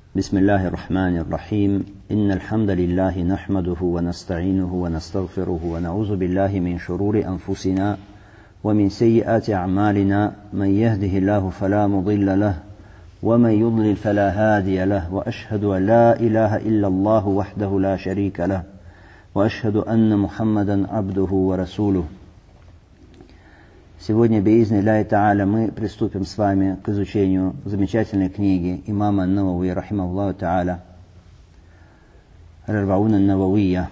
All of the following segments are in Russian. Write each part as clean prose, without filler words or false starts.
بسم الله الرحمن الرحيم إن الحمد لله نحمده ونستعينه ونستغفره ونعوذ بالله من شرور أنفسنا ومن سيئات أعمالنا من يهده الله فلا مضل له ومن يضلل فلا هادي له وأشهد أن لا إله إلا الله وحده لا شريك له وأشهد أن محمدا عبده ورسوله. Сегодня, биизни Аллахи Та'аля, мы приступим с вами к изучению замечательной книги имама Ан-Навави, рахимахуллаху Та'аля, Ар-Арбауна Ан-Нававия.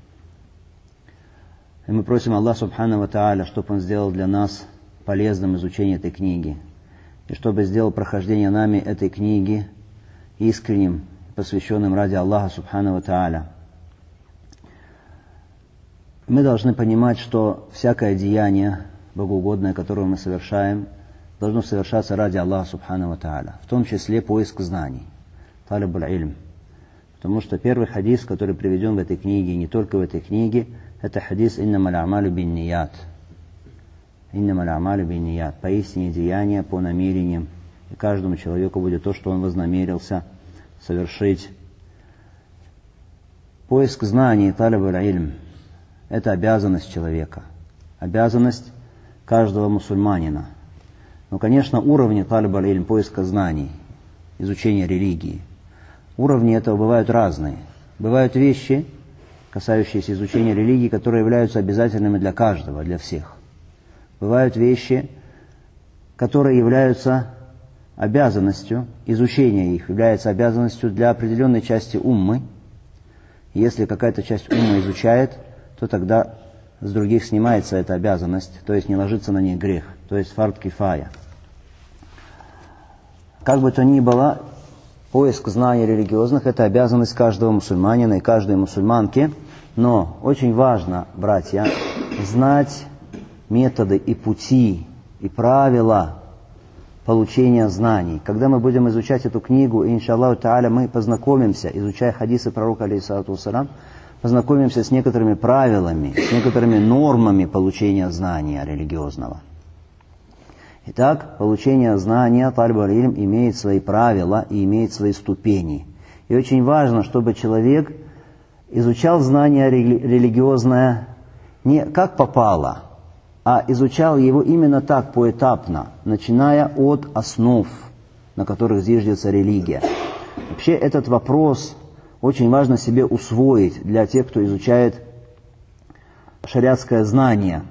И мы просим Аллаха Субхану ва Та'аля, чтобы Он сделал для нас полезным изучение этой книги, и чтобы сделал прохождение нами этой книги искренним, посвященным ради Аллаха Субхану ва Та'аля. Мы должны понимать, что всякое деяние богоугодное, которое мы совершаем, должно совершаться ради Аллаха Субхану ва Та'аля, в том числе поиск знаний, талибуль ильм. Потому что первый хадис, который приведен в этой книге, и не только в этой книге, это хадис «Иннамаль а'малю бин-ният». «Иннамаль а'малю бин-ният». Поистине деяния по намерениям, и каждому человеку будет то, что он вознамерился совершить. Поиск знаний, талибуль ильм, это обязанность человека, обязанность каждого мусульманина. Но, конечно, уровни талибуль ильм, поиска знаний, изучения религии, уровни этого бывают разные. Бывают вещи, касающиеся изучения религии, которые являются обязательными для каждого, для всех. Бывают вещи, которые являются обязанностью, изучение их является обязанностью для определенной части уммы. Если какая-то часть уммы изучает, то тогда с других снимается эта обязанность, то есть не ложится на них грех, то есть фард кифая. Как бы то ни было, поиск знаний религиозных – это обязанность каждого мусульманина и каждой мусульманки, но очень важно, братья, знать методы и пути, и правила получения знаний. Когда мы будем изучать эту книгу, иншаллаху та'аля, мы познакомимся, изучая хадисы пророка, алейхиссалату вассалям, познакомимся с некоторыми правилами, с некоторыми нормами получения знания религиозного. Итак, получение знания, талибуль ильм, имеет свои правила и имеет свои ступени. И очень важно, чтобы человек изучал знание религиозное не как попало, а изучал его именно так, поэтапно, начиная от основ, на которых зиждется религия. Вообще этот вопрос очень важно себе усвоить для тех, кто изучает шариатское знание.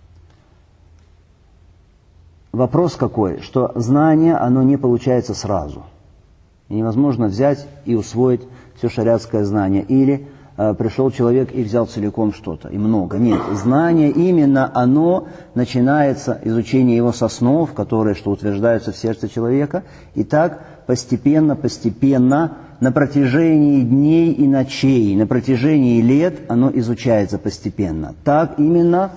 Вопрос какой? Что знание, оно не получается сразу. И невозможно взять и усвоить все шариатское знание. Или пришел человек и взял целиком что-то, и много. Нет, знание именно оно начинается, изучение его с основ, которые что утверждаются в сердце человека. И так постепенно, на протяжении дней и ночей, на протяжении лет оно изучается постепенно. Так именно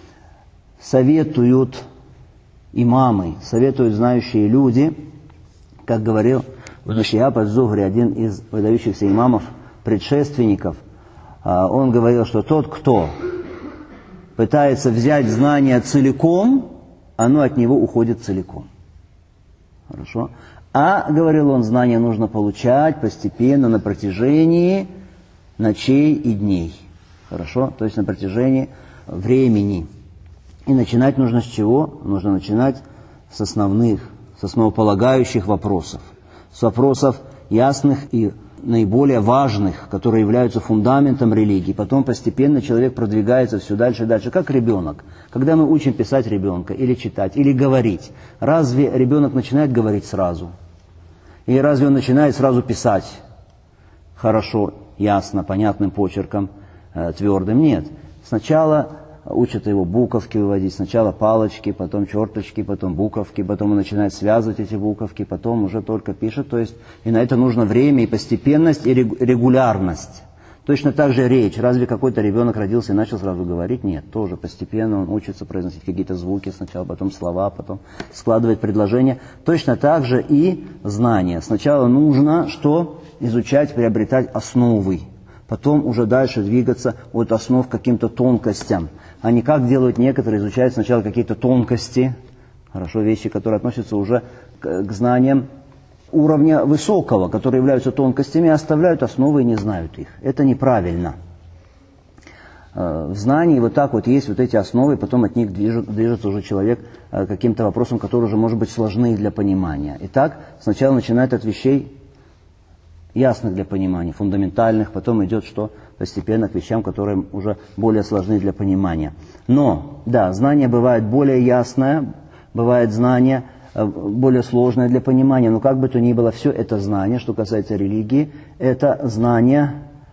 советуют имамы, советуют знающие люди, как говорил Ибн Шихаб ас-Зухри, один из выдающихся имамов, предшественников. Он говорил, что тот, кто пытается взять знание целиком, оно от него уходит целиком. Хорошо? А, говорил он, знания нужно получать постепенно на протяжении ночей и дней. Хорошо? То есть на протяжении времени. И начинать нужно с чего? Нужно начинать с основополагающих вопросов. С вопросов ясных и наиболее важных, которые являются фундаментом религии. Потом постепенно человек продвигается все дальше и дальше, как ребенок. Когда мы учим писать ребенка, или читать, или говорить, разве ребенок начинает говорить сразу? Или разве он начинает сразу писать хорошо, ясно, понятным почерком, твердым? Нет. Сначала учат его буковки выводить, сначала палочки, потом черточки, потом буковки, потом он начинает связывать эти буковки, потом уже только пишет. То есть и на это нужно время, и постепенность, и регулярность. Точно так же речь. Разве какой-то ребенок родился и начал сразу говорить? Нет. Тоже постепенно он учится произносить какие-то звуки сначала, потом слова, потом складывать предложения. Точно так же и знания. Сначала нужно что? Изучать, приобретать основы. Потом уже дальше двигаться от основ к каким-то тонкостям. А не как делают некоторые, изучают сначала какие-то тонкости, хорошо, вещи, которые относятся уже к знаниям уровня высокого, которые являются тонкостями, оставляют основы и не знают их. Это неправильно. В знании вот так вот есть вот эти основы, и потом от них движется уже человек к каким-то вопросам, которые уже, может быть, сложны для понимания. Итак, сначала начинает от вещей ясных для понимания, фундаментальных, потом идет что? Постепенно к вещам, которые уже более сложны для понимания. Но, да, знание бывает более ясное, бывает знание более сложное для понимания, но как бы то ни было, все это знание, что касается религии, это знание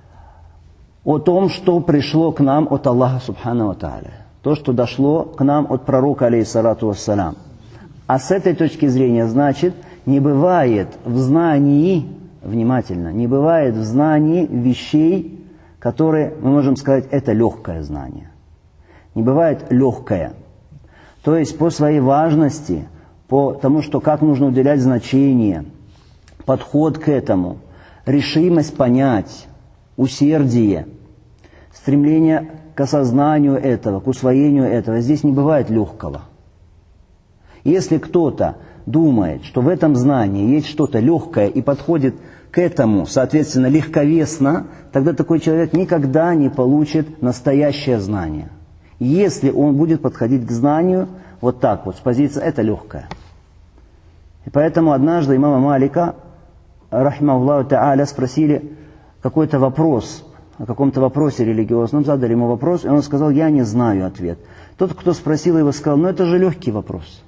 о том, что пришло к нам от Аллаха Субхану ва Тааля. То, что дошло к нам от пророка, алейхиссалату вассалям. А с этой точки зрения, значит, не бывает в знании, внимательно, не бывает в знании вещей, которые, мы можем сказать, это легкое знание. Не бывает легкое. То есть по своей важности, по тому, что как нужно уделять значение, подход к этому, решимость понять, усердие, стремление к осознанию этого, к усвоению этого, здесь не бывает легкого. Если кто-то думает, что в этом знании есть что-то легкое и подходит к этому, соответственно, легковесно, тогда такой человек никогда не получит настоящее знание. Если он будет подходить к знанию вот так вот, с позиции «это легкое». И поэтому однажды имама Малика, рахимахуллаху та'аля, спросили какой-то вопрос, о каком-то вопросе религиозном, задали ему вопрос, и он сказал: «Я не знаю ответ». Тот, кто спросил его, сказал: «Ну это же легкий вопрос».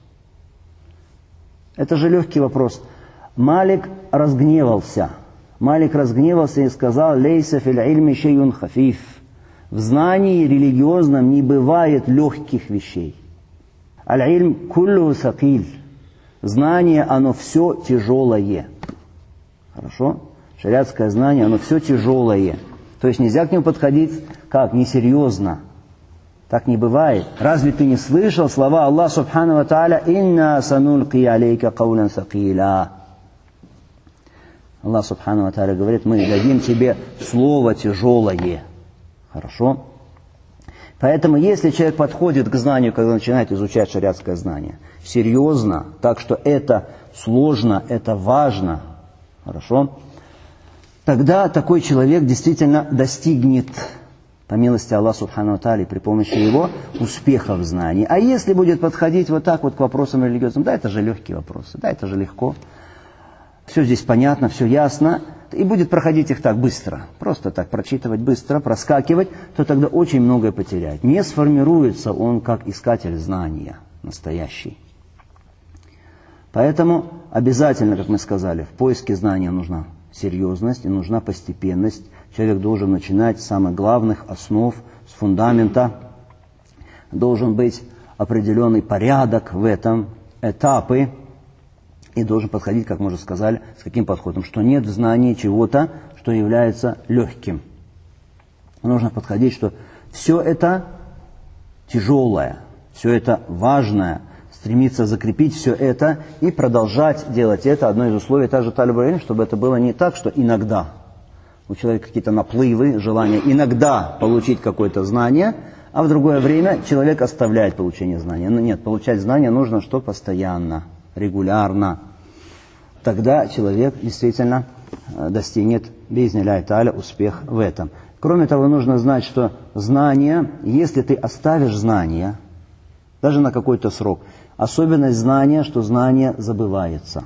Это же легкий вопрос. Малик разгневался. Малик разгневался и сказал: «Лейса фил ильми шейюн хафиф». В знании религиозном не бывает легких вещей. Аль-ильм куллу сакиль. Знание, оно все тяжелое. Хорошо? Шариатское знание, оно все тяжелое. То есть нельзя к нему подходить как? Несерьезно. Так не бывает. Разве ты не слышал слова Аллаха Субхану ва Тааля: «Инна санульки алейка каулян сакиля». Аллах Субхану ва Тааля говорит: мы дадим тебе слово тяжелое. Хорошо? Поэтому, если человек подходит к знанию, когда начинает изучать шариатское знание, серьезно, так что это сложно, это важно, хорошо, тогда такой человек действительно достигнет, по милости Аллаха Субхану ва Тааля, при помощи его успеха в знании. А если будет подходить вот так вот к вопросам религиозным, да, это же легкие вопросы, да, это же легко, все здесь понятно, все ясно, и будет проходить их так быстро, просто так прочитывать быстро, проскакивать, то тогда очень многое потеряет. Не сформируется он как искатель знания настоящий. Поэтому обязательно, как мы сказали, в поиске знания нужна серьезность и нужна постепенность. Человек должен начинать с самых главных основ, с фундамента. Должен быть определенный порядок в этом, этапы. И должен подходить, как мы уже сказали, с каким подходом? Что нет в знании чего-то, что является легким. Нужно подходить, что все это тяжелое, все это важное, стремиться закрепить все это и продолжать делать это. Одно из условий также талиб аль-илм, чтобы это было не так, что иногда у человека какие-то наплывы, желания иногда получить какое-то знание, а в другое время человек оставляет получение знания. Но нет, получать знания нужно что? Постоянно, регулярно. Тогда человек действительно достигнет би'изни-ллахи тааля успех в этом. Кроме того, нужно знать, что знание, если ты оставишь знание, даже на какой-то срок, особенность знания, что знание забывается.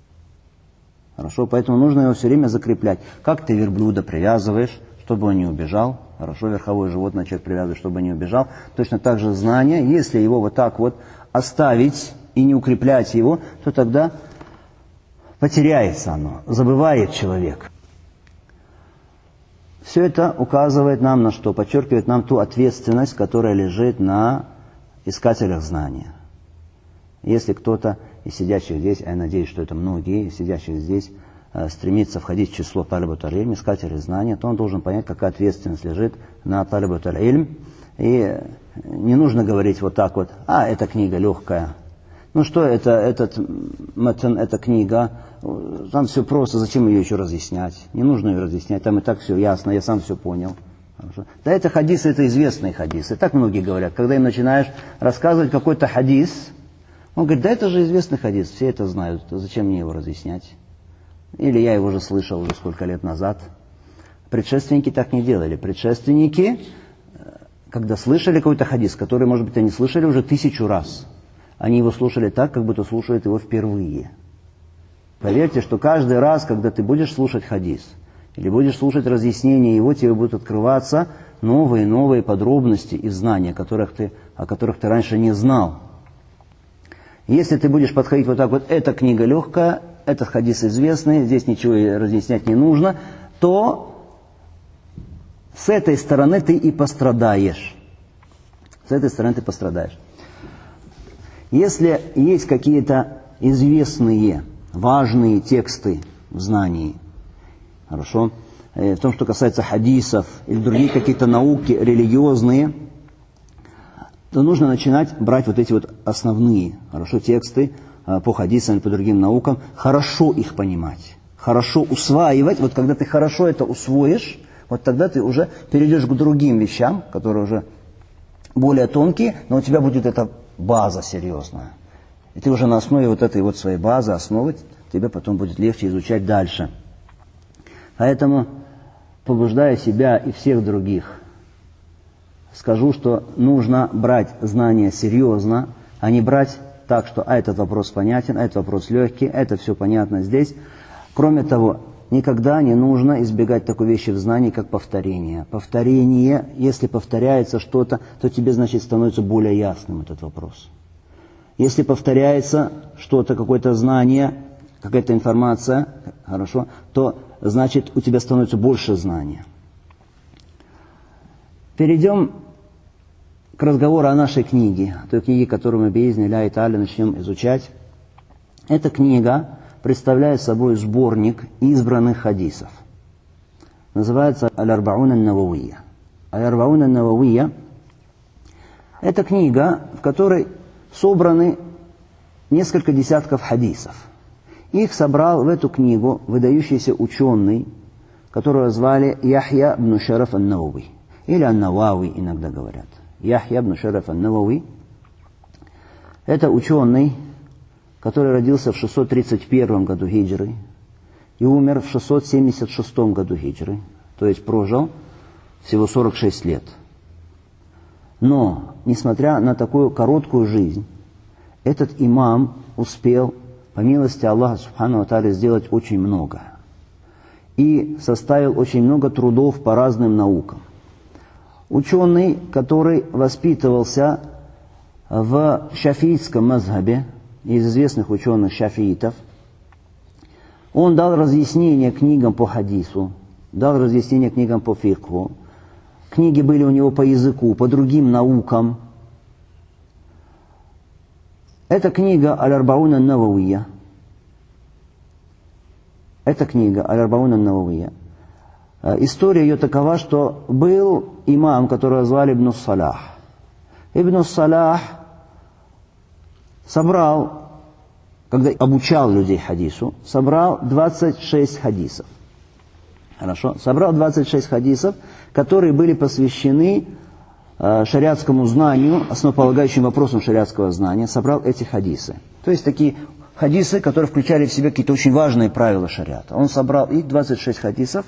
Хорошо, поэтому нужно его все время закреплять. Как ты верблюда привязываешь, чтобы он не убежал. Хорошо, верховое животное человек привязывает, чтобы не убежал. Точно так же знание, если его вот так вот оставить и не укреплять его, то тогда потеряется оно, забывает человек. Все это указывает нам на что? Подчеркивает нам ту ответственность, которая лежит на искателях знания. Если кто-то из сидящих здесь, а я надеюсь, что это многие из сидящих здесь, стремится входить в число талиб аль-илм, искателей знания, то он должен понять, какая ответственность лежит на талиб аль-илм. И не нужно говорить вот так вот: а, эта книга легкая. Ну что это, этот матн, эта книга, там все просто, зачем ее еще разъяснять? Не нужно ее разъяснять, там и так все ясно, я сам все понял. Хорошо. Да, это хадисы, это известные хадисы. Так многие говорят, когда им начинаешь рассказывать какой-то хадис, он говорит: да это же известный хадис, все это знают, зачем мне его разъяснять? Или я его уже слышал уже сколько лет назад. Предшественники так не делали. Предшественники, когда слышали какой-то хадис, который, может быть, они слышали уже 1000 раз, они его слушали так, как будто слушают его впервые. Поверьте, что каждый раз, когда ты будешь слушать хадис, или будешь слушать разъяснения его, тебе будут открываться новые и новые подробности и знания, о которых ты раньше не знал. Если ты будешь подходить вот так вот, эта книга легкая, этот хадис известный, здесь ничего разъяснять не нужно, то с этой стороны ты и пострадаешь. С этой стороны ты пострадаешь. Если есть какие-то известные, важные тексты в знании, хорошо, в том, что касается хадисов или другие какие-то науки религиозные, то нужно начинать брать вот эти вот основные, хорошо, тексты по хадисам и по другим наукам, хорошо их понимать, хорошо усваивать. Вот когда ты хорошо это усвоишь, вот тогда ты уже перейдешь к другим вещам, которые уже более тонкие, но у тебя будет эта база серьезная. И ты уже на основе вот этой вот своей базы, основы, тебе потом будет легче изучать дальше. Поэтому, побуждая себя и всех других, скажу, что нужно брать знания серьезно, а не брать так, что этот вопрос понятен, этот вопрос легкий, это все понятно здесь. Кроме того, никогда не нужно избегать такой вещи в знании, как повторение. Повторение, если повторяется что-то, то тебе, значит, становится более ясным этот вопрос. Если повторяется что-то, какое-то знание, какая-то информация, хорошо, то, значит, у тебя становится больше знания. Перейдем к разговору о нашей книге, той книге, которую мы, биизни-ллахи та'аля, начнем изучать. Эта книга представляет собой сборник избранных хадисов. Называется «Аль-Арбаун ан-Нававия». «Аль-Арбаун ан-Нававия» – это книга, в которой собраны несколько десятков хадисов. Их собрал в эту книгу выдающийся ученый, которого звали Яхья ибн Шараф ан-Навави, или ан-Навави иногда говорят. Яхья ибн Шараф ан-Навави – это ученый, который родился в 631 году хиджры и умер в 676 году хиджры, то есть прожил всего 46 лет. Но, несмотря на такую короткую жизнь, этот имам успел, по милости Аллаха Субхану ва Тааля, сделать очень много. И составил очень много трудов по разным наукам. Ученый, который воспитывался в шафиитском мазхабе, из известных ученых шафиитов, он дал разъяснение книгам по хадису, дал разъяснение книгам по фикху. Книги были у него по языку, по другим наукам. Эта книга «Аль-Арбаун ан-Нававия». Эта книга «Аль-Арбаун ан-Нававия». История ее такова, что был имам, которого звали Ибн Салах. Ибн Салах собрал, когда обучал людей хадису, собрал 26 хадисов. Хорошо? Собрал 26 хадисов, которые были посвящены шариатскому знанию, основополагающим вопросам шариатского знания. Собрал эти хадисы. То есть такие хадисы, которые включали в себя какие-то очень важные правила шариата. Он собрал их 26 хадисов.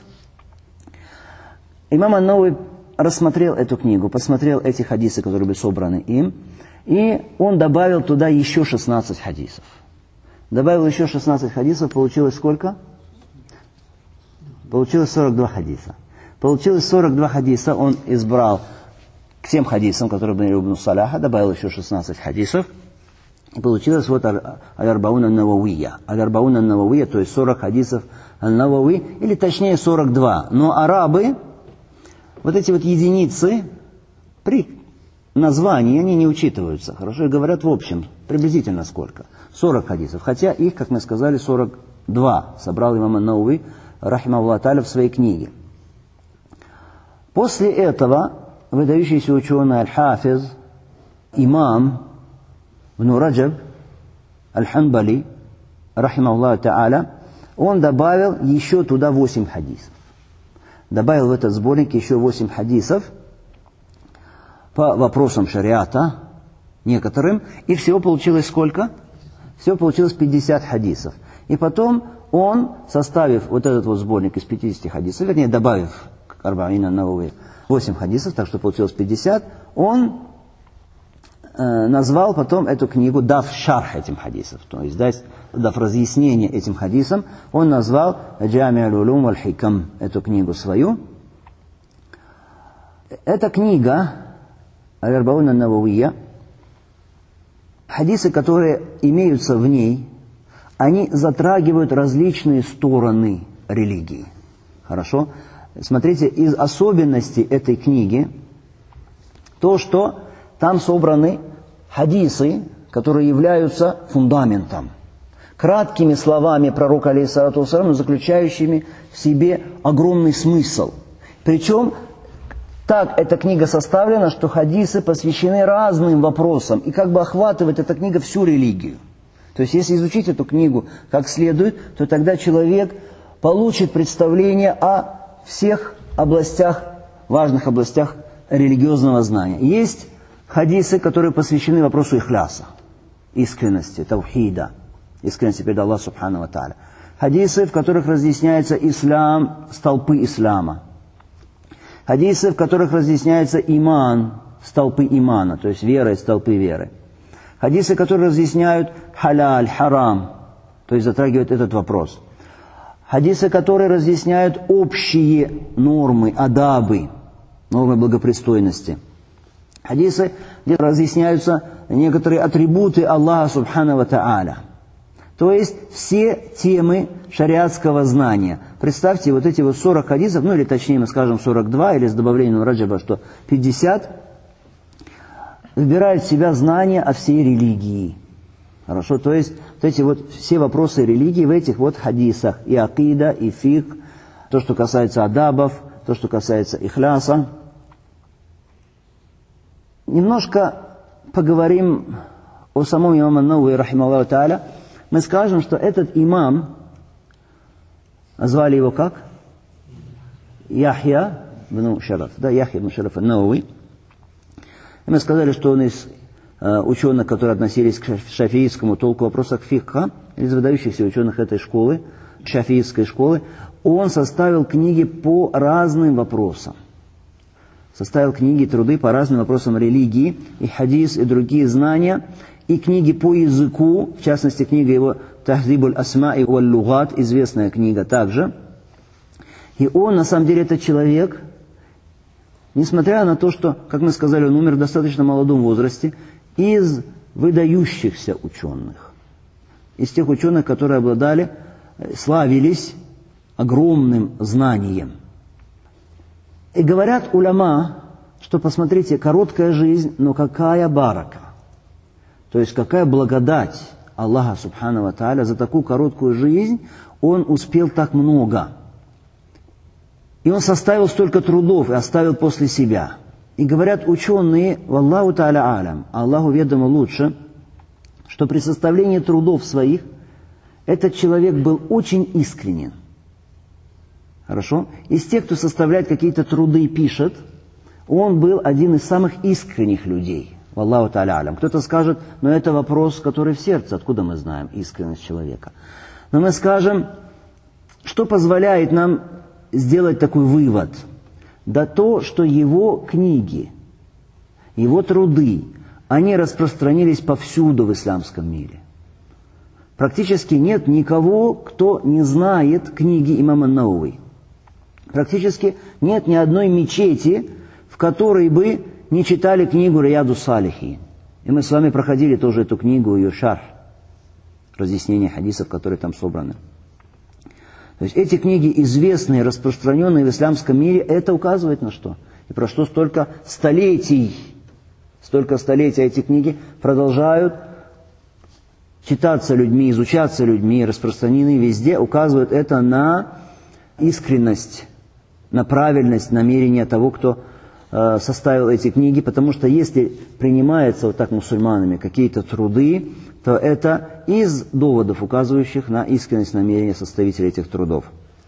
Имам ан-Навави рассмотрел эту книгу, посмотрел эти хадисы, которые были собраны им, и он добавил туда еще 16 хадисов. Добавил еще 16 хадисов, получилось сколько? Получилось 42 хадиса. Получилось 42 хадиса, он избрал к тем хадисам, которые были у Ибн Салаха, добавил еще 16 хадисов, и получилось вот Аль-Арбаун ан-Нававия. Аль-Арбаун ан-Нававия, то есть 40 хадисов ан-Навави, или точнее 42. Но арабы, вот эти вот единицы, при названии они не учитываются. Хорошо, и говорят в общем, приблизительно сколько? 40 хадисов. Хотя их, как мы сказали, 42 собрал имам ан-Навави, рахимахуллах та'аля, в своей книге. После этого выдающийся ученый аль-Хафиз, имам Ибн Раджаб аль-Ханбали, рахимахуллах та'аля, он добавил еще туда 8 хадисов. Добавил в этот сборник еще 8 хадисов по вопросам шариата, некоторым, и всего получилось сколько? Всего получилось 50 хадисов. И потом он, составив вот этот вот сборник из 50 хадисов, вернее, добавив к Арба'ин ан-Навави 8 хадисов, так что получилось 50, он назвал потом эту книгу, дав шарх этим хадисам, то есть дав разъяснение этим хадисам, он назвал Джами' аль-улум валь-хикам, эту книгу свою. Эта книга, Аль-Арба'ун ан-Нававия, хадисы, которые имеются в ней, они затрагивают различные стороны религии. Хорошо? Смотрите, из особенностей этой книги то, что там собраны хадисы, которые являются фундаментом, краткими словами пророка, алейхиссалату вассалям, заключающими в себе огромный смысл. Причем так эта книга составлена, что хадисы посвящены разным вопросам, и как бы охватывает эта книга всю религию. То есть, если изучить эту книгу как следует, то тогда человек получит представление о всех областях, важных областях религиозного знания. Есть хадисы, которые посвящены вопросу ихляса, искренности, таухида, искренности перед Аллахом субхану ва тааля. Хадисы, в которых разъясняется ислам, столпы ислама. Хадисы, в которых разъясняется иман, столпы имана, то есть вера и столпы веры. Хадисы, которые разъясняют халяль, харам, то есть затрагивают этот вопрос. Хадисы, которые разъясняют общие нормы, адабы, нормы благопристойности. Хадисы, где разъясняются некоторые атрибуты Аллаха субхану ва тааля. То есть все темы шариатского знания. Представьте, вот эти вот 40 хадисов, ну или точнее мы скажем 42, или с добавлением Раджаба, что 50, вбирают в себя знания о всей религии. Хорошо, то есть вот эти вот все вопросы религии в этих вот хадисах. И акида, и фикх, то, что касается адабов, то, что касается ихляса. Немножко поговорим о самом имаме ан-Навави, рахимахуллаху тааля. Мы скажем, что этот имам, звали его как? Яхья ибн Шараф. Да, Яхья ибн Шараф ан-Навави. И мы сказали, что он из ученых, которые относились к шафиитскому толку вопросах фикха, из выдающихся ученых этой школы, шафиитской школы, он составил книги по разным вопросам. Составил книги, труды по разным вопросам религии, и хадис, и другие знания, и книги по языку, в частности, книга его «Тахдибуль асма'i валь лугат», известная книга также. И он, на самом деле, этот человек, несмотря на то, что, как мы сказали, он умер в достаточно молодом возрасте, из выдающихся ученых, из тех ученых, которые обладали, славились огромным знанием. И говорят уляма, что, посмотрите, короткая жизнь, но какая барака. То есть, какая благодать Аллаха субхану ва тааля за такую короткую жизнь, он успел так много. И он составил столько трудов и оставил после себя. И говорят ученые, валлаху тааля алям, Аллаху ведомо лучше, что при составлении трудов своих этот человек был очень искренен. Хорошо? Из тех, кто составляет какие-то труды и пишет, он был один из самых искренних людей. Валлаху тааля алям. Кто-то скажет, но это вопрос, который в сердце. Откуда мы знаем искренность человека? Но мы скажем, что позволяет нам сделать такой вывод? Да то, что его книги, его труды, они распространились повсюду в исламском мире. Практически нет никого, кто не знает книги имама ан-Навави. Практически нет ни одной мечети, в которой бы не читали книгу Рияду Салихин. И мы с вами проходили тоже эту книгу, ее шарх, разъяснение хадисов, которые там собраны. То есть эти книги, известные, распространенные в исламском мире, это указывает на что? И про что столько столетий эти книги продолжают читаться людьми, изучаться людьми, распространены везде, указывают это на искренность, на правильность намерения того, кто составил эти книги, потому что если принимается вот так мусульманами какие-то труды, то это из доводов, указывающих на искренность намерения составителей этих трудов.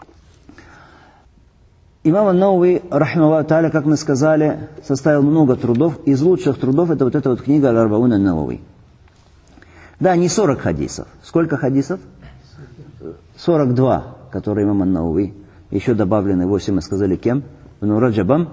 Имам ан-Навави, рахимахуллаху тааля, как мы сказали, составил много трудов. Из лучших трудов это вот эта вот книга Аль-Арба'ун ан-Навави. Да, не 40 хадисов. Сколько хадисов? 42, которые имам ан-Навави, еще добавлены 8, мы сказали кем? Ибн Раджабом.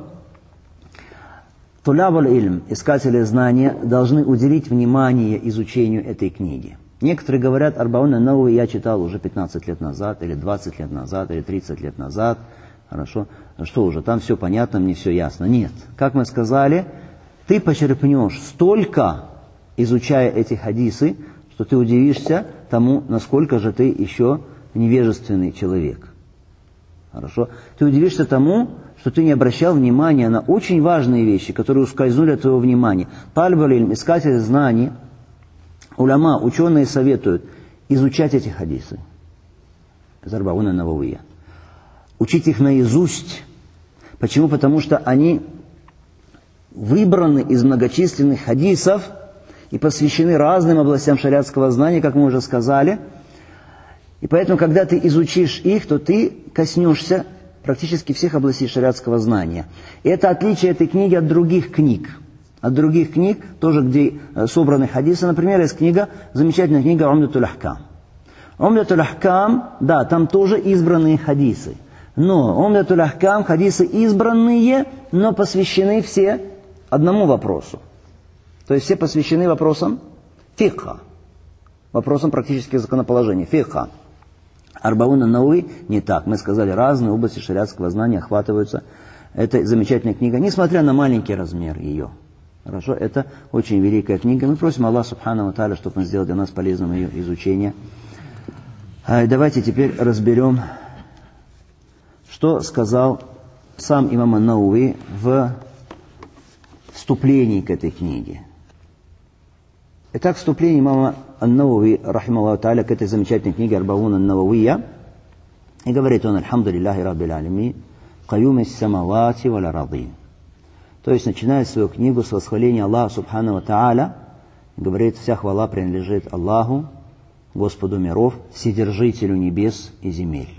Туляб аль-Ильм, искатели знания, должны уделить внимание изучению этой книги. Некоторые говорят, Арбаун ан-Навави я читал уже 15 лет назад, или 20 лет назад, или 30 лет назад. Хорошо. Что уже, там все понятно, мне все ясно. Нет. Как мы сказали, ты почерпнешь столько, изучая эти хадисы, что ты удивишься тому, насколько же ты еще невежественный человек. Хорошо. Ты удивишься тому, что ты не обращал внимания на очень важные вещи, которые ускользнули от твоего внимания. Талиб аль-Ильм, искатель знаний, уляма, ученые советуют изучать эти хадисы. Из Арбауна Нававия. Учить их наизусть. Почему? Потому что они выбраны из многочисленных хадисов и посвящены разным областям шариатского знания, как мы уже сказали. И поэтому, когда ты изучишь их, то ты коснешься практически всех областей шариатского знания. И это отличие этой книги от других книг. От других книг, тоже где собраны хадисы. Например, есть книга, замечательная книга Умдатуль Ахкам. Умдатуль Ахкам, да, там тоже избранные хадисы. Но Умдатуль Ахкам, хадисы избранные, но посвящены все одному вопросу. То есть все посвящены вопросам фикха, вопросам практических законоположений, фикха. Арбаун ан-Навави не так. Мы сказали, разные области шариатского знания охватываются. Это замечательная книга, несмотря на маленький размер ее. Хорошо, это очень великая книга. Мы просим Аллаха Субхану ва Тааля, чтобы Он сделал для нас полезным ее изучение. Давайте теперь разберем, что сказал сам имам ан-Навави в вступлении к этой книге. Итак, вступление имама ан-Навави, рахималлаху тааля, к этой замечательной книге Арбаун ан-Нававия. И говорит он: «Альхамдулиллахи раббил алямин, каюмис самавати валь арадин». То есть начинает свою книгу с восхваления Аллаха Субхану ва Тааля. Говорит, вся хвала принадлежит Аллаху, Господу миров, Вседержителю небес и земель.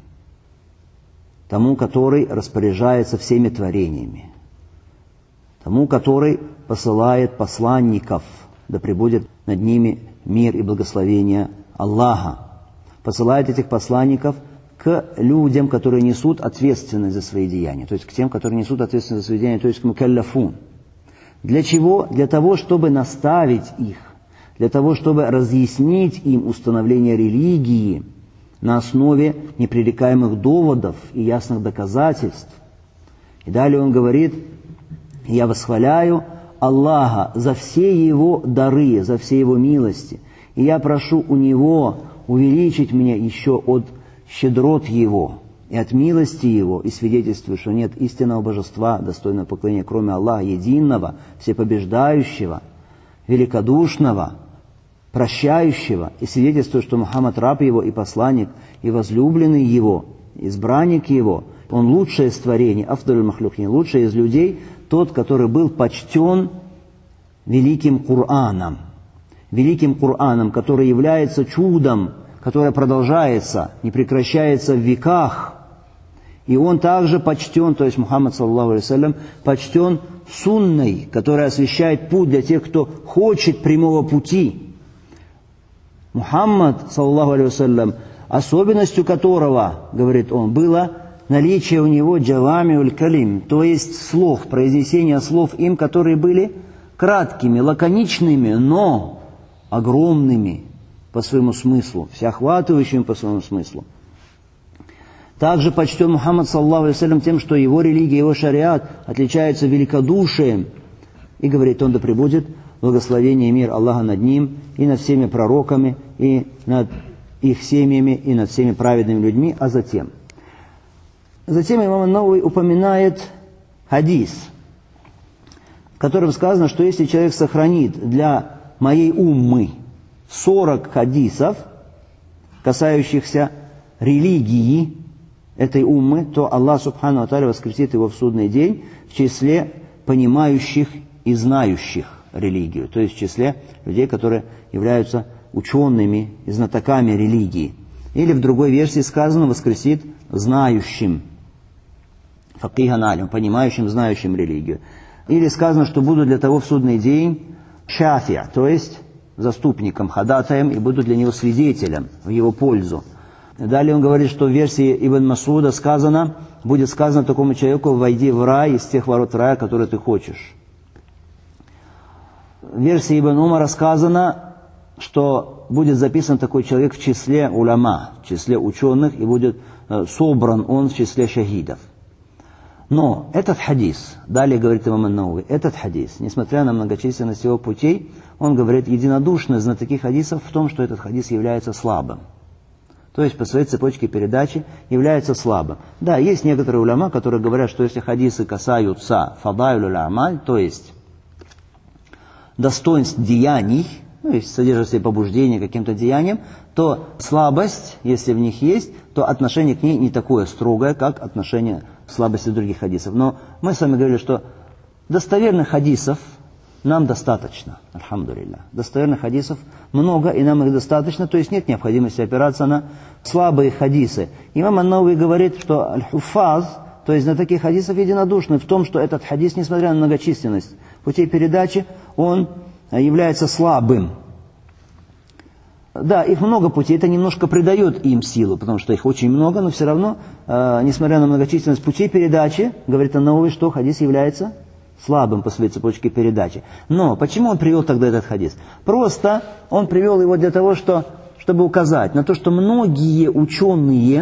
Тому, который распоряжается всеми творениями. Тому, который посылает посланников, да пребудет над ними мир и благословение Аллаха. Посылает этих посланников к людям, которые несут ответственность за свои деяния. То есть к тем, которые несут ответственность за свои деяния, то есть к мукалляфун. Для чего? Для того, чтобы наставить их. Для того, чтобы разъяснить им установление религии на основе непререкаемых доводов и ясных доказательств. И далее он говорит: «Я восхваляю Аллаха за все Его дары, за все Его милости. И я прошу у Него увеличить меня еще от щедрот Его и от милости Его, и свидетельствую, что нет истинного божества, достойного поклонения, кроме Аллаха, единого, всепобеждающего, великодушного, прощающего, и свидетельствую, что Мухаммад раб Его и посланник, и возлюбленный Его, избранник Его, Он лучшее из творений, афдаль махлюкин, лучший из людей, тот, который был почтен великим Кураном, который является чудом, которое продолжается, не прекращается в веках. И он также почтен, то есть Мухаммад, саллаллаху алейхи вассалям, почтен сунной, которая освещает путь для тех, кто хочет прямого пути. Мухаммад, саллаллаху алейхи вассалям, особенностью которого, говорит он, было наличие у него джавамиуль калим, то есть слов, произнесение слов им, которые были краткими, лаконичными, но огромными по своему смыслу, всеохватывающими по своему смыслу. Также почтен Мухаммад, саллаллаху алейхи вассалям, тем, что его религия, его шариат отличается великодушием. И говорит он: да пребудет благословение и мир Аллаха над ним, и над всеми пророками, и над их семьями, и над всеми праведными людьми. А затем имам ан-Навави упоминает хадис, в котором сказано, что если человек сохранит для моей уммы 40 хадисов, касающихся религии этой уммы, то Аллах Субхану ва Тааля воскресит его в судный день в числе понимающих и знающих религию, то есть в числе людей, которые являются учеными и знатоками религии. Или в другой версии сказано: воскресит знающим, факихан алим, понимающим, знающим религию. Или сказано, что будут для того в судный день шафия, то есть заступником, ходатаем, и будут для него свидетелем в его пользу. Далее он говорит, что в версии Ибн Масуда сказано, будет сказано такому человеку: войди в рай из тех ворот рая, которые ты хочешь. В версии Ибн Умара сказано, что будет записан такой человек в числе уляма, в числе ученых, и будет собран он в числе шахидов. Но этот хадис, далее говорит имам ан-Навави, этот хадис, несмотря на многочисленность его путей, он говорит, единодушно знатоки хадисов в том, что этот хадис является слабым. То есть по своей цепочке передачи является слабым. Да, есть некоторые уляма, которые говорят, что если хадисы касаются фадайлюль амаль, то есть достоинств деяний, ну, если содержат в себе побуждение каким-то деянием, то слабость, если в них есть, то отношение к ней не такое строгое, как отношение к слабости других хадисов. Но мы с вами говорили, что достоверных хадисов нам достаточно, альхамдулилля. Достоверных хадисов много, и нам их достаточно, то есть нет необходимости опираться на слабые хадисы. Имам ан-Навави говорит, что аль-хуфаз, то есть на таких хадисов, единодушны в том, что этот хадис, несмотря на многочисленность путей передачи, он является слабым. Да, их много путей, это немножко придает им силу, потому что их очень много, но все равно, несмотря на многочисленность путей передачи, говорит ан-Навави, что хадис является слабым по своей цепочке передачи. Но почему он привел тогда этот хадис? Просто он привел его для того, чтобы указать на то, что многие ученые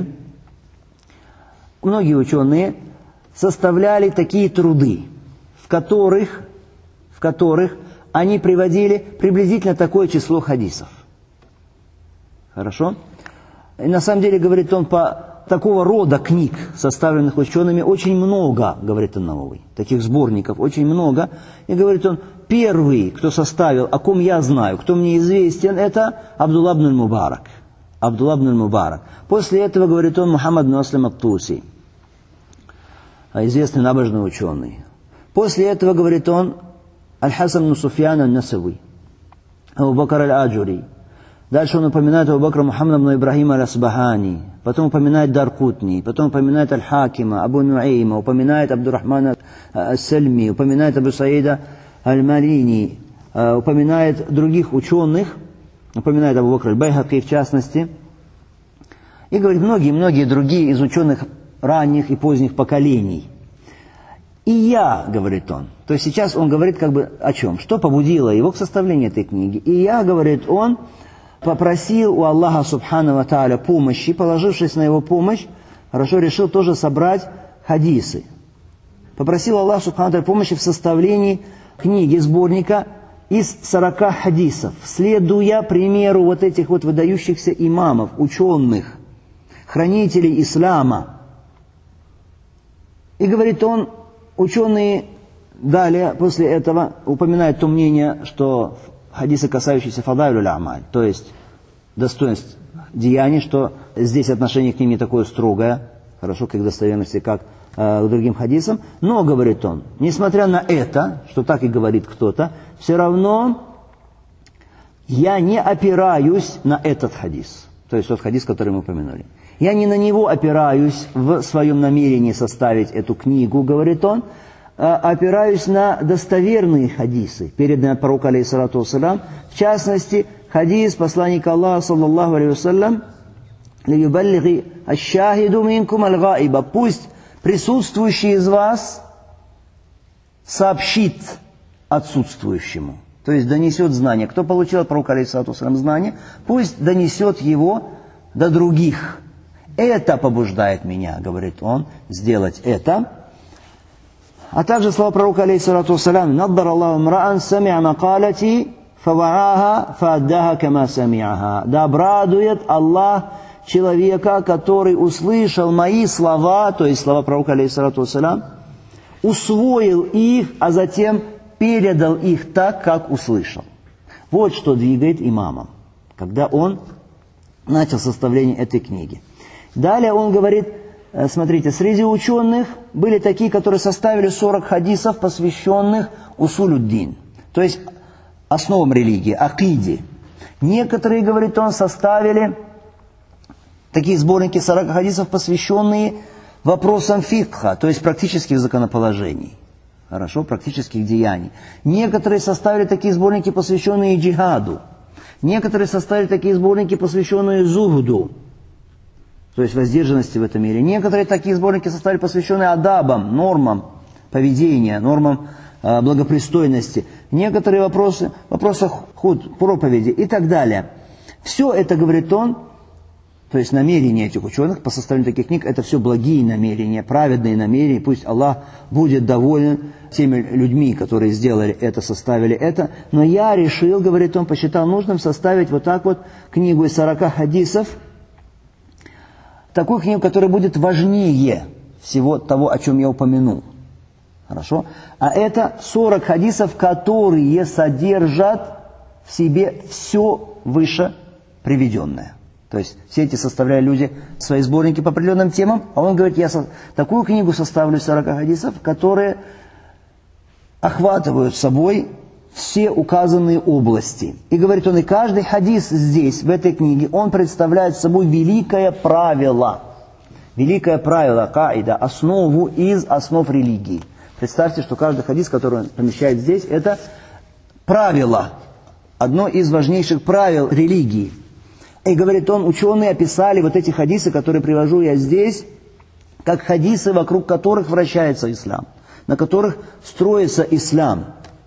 составляли такие труды, в которых они приводили приблизительно такое число хадисов. Хорошо? И на самом деле, говорит он, по такого рода книг, составленных учеными, очень много, говорит ан-Навави, таких сборников очень много. И говорит он, первый, кто составил, о ком я знаю, кто мне известен, это Абдулла ибн аль-Мубарак. Абдулла ибн аль-Мубарак. После этого, говорит он, Мухаммад ибн Аслам ат-Туси, известный набожный ученый. После этого, говорит он, Аль-Хасан ибн Суфьян аль-Насави, Абу Бакр аль-Аджури. Дальше он упоминает Абу Бакра Мухаммад ибн Ибрахима аль-Асбахани, потом упоминает Даркутни, потом упоминает Аль-Хакима, Абу Нуэйма, упоминает Абдуррахмана аль-Сальми, упоминает Абу Саида аль-Марини, упоминает других ученых, упоминает Абу Бакр аль-Байхаки в частности, и говорит многие другие из ученых ранних и поздних поколений. И я, говорит он, то есть сейчас он говорит как бы о чем? Что побудило его к составлению этой книги? И я, говорит он, попросил у Аллаха Субхану ва Тааля помощи, положившись на его помощь, хорошо решил тоже собрать хадисы. Попросил Аллаха Субхану ва Тааля помощи в составлении книги, сборника из 40 хадисов, следуя примеру вот этих вот выдающихся имамов, ученых, хранителей ислама. И говорит он, ученые далее, после этого, упоминают то мнение, что хадисы, касающиеся фадайлюль амаль, то есть достоинств деяний, что здесь отношение к ним не такое строгое, хорошо, к их достоверности, как к другим хадисам. Но, говорит он, несмотря на это, что так и говорит кто-то, все равно я не опираюсь на этот хадис, то есть тот хадис, который мы упомянули. Я не на него опираюсь в своем намерении составить эту книгу, говорит он, опираюсь на достоверные хадисы, переданные от пророка, алейхиссалату вассалям, в частности, хадис посланника Аллаха, саллаллаху алейхи вассалям, «Лиюбаллиги аш-шахиду минкум аль-гаиба», пусть присутствующий из вас сообщит отсутствующему, то есть донесет знание. Кто получил от пророка, алейхиссалату вассалям, знание, пусть донесет его до других. Это побуждает меня, говорит он, сделать это. А также слова пророка, алейхиссалату вассалям, «Наддар Аллаху мраан сами'a макалати фавааха фааддаха кама сами'аха». Да обрадует Аллах человека, который услышал мои слова, то есть слова пророка, алейхиссалату вассалям, усвоил их, а затем передал их так, как услышал. Вот что двигает имамом, когда он начал составление этой книги. Далее он говорит, смотрите, среди ученых были такие, которые составили 40 хадисов, посвященных усулюддин, то есть основам религии, акиде. Некоторые, говорит он, составили такие сборники 40 хадисов, посвященные вопросам фикха, то есть практических законоположений, хорошо, практических деяний. Некоторые составили такие сборники, посвященные джихаду. Некоторые составили такие сборники, посвященные зухду. то есть воздержанности в этом мире. Некоторые такие сборники составили, посвященные адабам, нормам поведения, нормам благопристойности. Некоторые вопросы, вопросах худ, проповеди и так далее. Все это, говорит он, то есть намерения этих ученых по составлению таких книг, это все благие намерения, праведные намерения. Пусть Аллах будет доволен теми людьми, которые сделали это, составили это. Но я решил, говорит он, посчитал нужным составить вот так вот книгу из 40 хадисов, такую книгу, которая будет важнее всего того, о чем я упомянул. Хорошо? А это 40 хадисов, которые содержат в себе все выше приведенное. То есть все эти составляют люди свои сборники по определенным темам, а он говорит, я такую книгу составлю 40 хадисов, которые охватывают собой все указанные области. И говорит он, и каждый хадис здесь, в этой книге, он представляет собой великое правило. Великое правило, каида, основу из основ религии. Представьте, что каждый хадис, который он помещает здесь, это правило, одно из важнейших правил религии. И говорит он, ученые описали вот эти хадисы, которые привожу я здесь, как хадисы, вокруг которых вращается ислам, на которых строится ислам.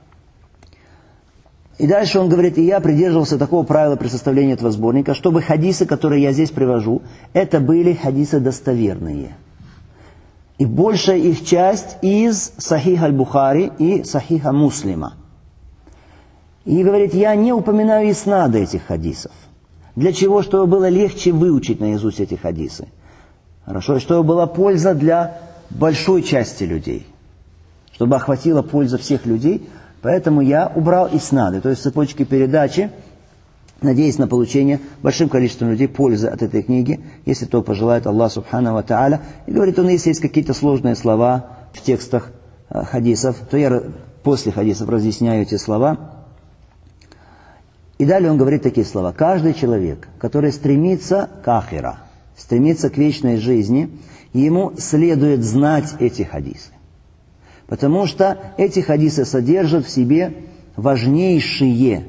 И дальше он говорит, и я придерживался такого правила при составлении этого сборника, чтобы хадисы, которые я здесь привожу, это были хадисы достоверные. И большая их часть из Сахиха аль-Бухари и Сахиха Муслима. И говорит, я не упоминаю иснады этих хадисов. Для чего? Чтобы было легче выучить наизусть эти хадисы. Хорошо? И чтобы была польза для большой части людей. Чтобы охватила польза всех людей. Поэтому я убрал иснады, то есть цепочки передачи, надеясь на получение большим количеством людей пользы от этой книги, если то пожелает Аллах Субхану ва Тааля. И говорит он, если есть какие-то сложные слова в текстах хадисов, то я после хадисов разъясняю эти слова. И далее он говорит такие слова. Каждый человек, который стремится к ахира, стремится к вечной жизни, ему следует знать эти хадисы. Потому что эти хадисы содержат в себе важнейшие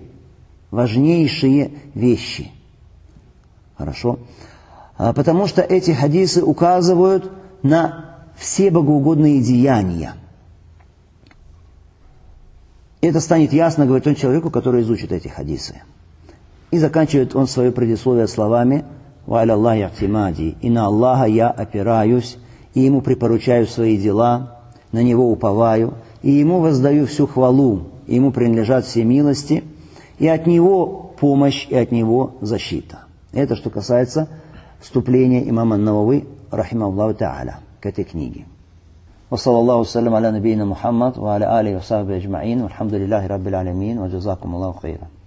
вещи. Хорошо? Потому что эти хадисы указывают на все богоугодные деяния. Это станет ясно, говорит он, человеку, который изучит эти хадисы. И заканчивает он свое предисловие словами «Ва аля Аллахи ахтимади» «И на Аллаха я опираюсь, и Ему припоручаю свои дела, на Него уповаю, и Ему воздаю всю хвалу, и Ему принадлежат все милости, и от Него помощь, и от Него защита». Это что касается вступления имама Навави, рахимахуллаху та'аля, к этой книге. وصلى الله وسلم على نبينا محمد وعلى آله وصحبه أجمعين والحمد لله رب العالمين وجزاكم الله خيرا.